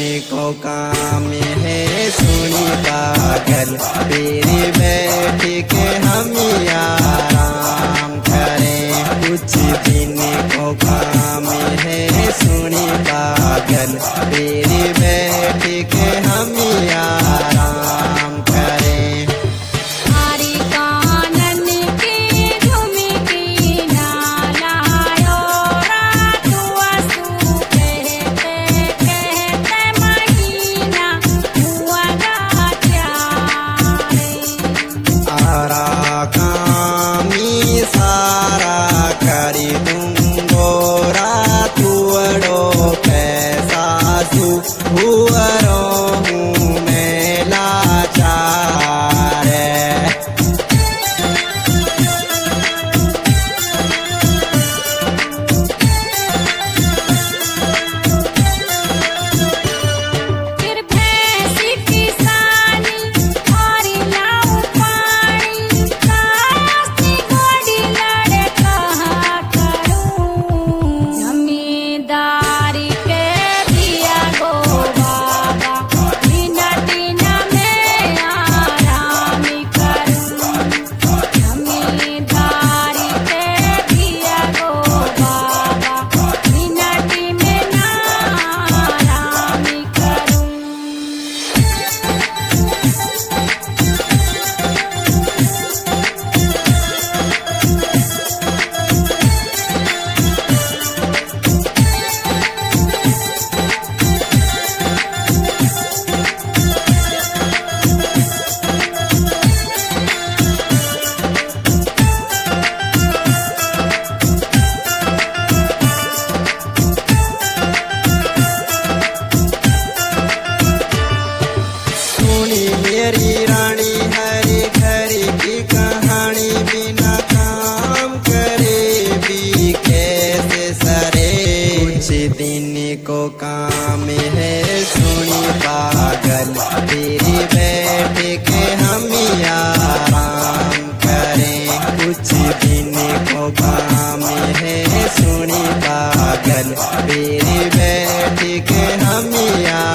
को काम है सुनी पागल तेरी बैठ के हम आराम करें। कुछ दिन को काम है सुनी पागल तेरी बैठ के हम आराम करें। हरी कानन की झुमकी नालायो रातुआ सू कहते कहते महीना हुआ गात्यारे। आरा कामी सारा करी दूंगो रातुअड़ो पैसा सु हुअरो हूँ मैं लाचार। फिर भैंस किसानी और लाऊ पानी कास्ती घोड़ी लड़े कहा करूं। जमींदारी के दिया गो बाबा बिना टीना में आराम करूं। जमींदारी के दिया गो बाबा बिना टी में ना आराम करूं। सुनी मेरी रानी हरी घरी की कहानी बिना काम करे भी कैसे सरे। कुछ दिन को काम है सुनी पागल तेरी बैठ के हम आराम करें। कुछ दिन को काम है सुनी पागल तेरी बैठ के हम